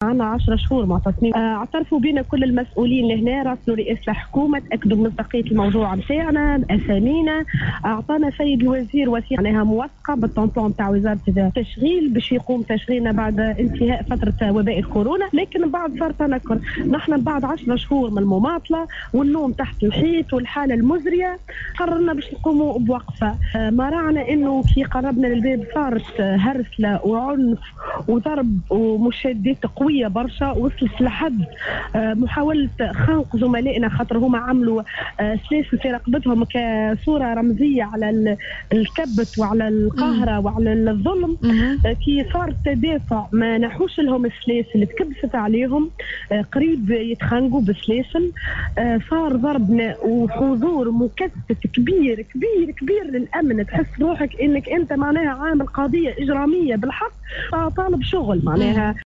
عندنا 10 شهور معتصمين. اعترفوا بنا كل المسؤولين لهنا، راسلوا رئاسة الحكومة تأكدوا من مصداقية الموضوع نتاعنا بأسامينا. أعطانا سيد الوزير وثيقة معناها موثقة بالطنطون تاع وزارة التشغيل باش يقوم تشغيلنا بعد انتهاء فترة وباء الكورونا، لكن بعد صار تنكر. نحن بعد 10 شهور من المماطلة والنوم تحت الحيط والحالة المزرية قررنا باش نقوموا بوقفة. ما راعنا انه كي قربنا للباب صارت هرسلة وعنف وضرب ومشادات قوية برشا، وصلت لحد محاولة خنق زملائنا خاطر هما عملوا سلاسل في رقبتهم كصورة رمزية على الكبت وعلى القهرة وعلى الظلم. كي صار تدافع ما نحوش لهم السلاسل، تكبست عليهم قريب يتخنقوا بسلاسل. صار ضربنا وحضور مكثف كبير كبير كبير للأمن، تحس روحك انك انت معناها عامل قضية إجرامية بالحق طالب شغل معناها.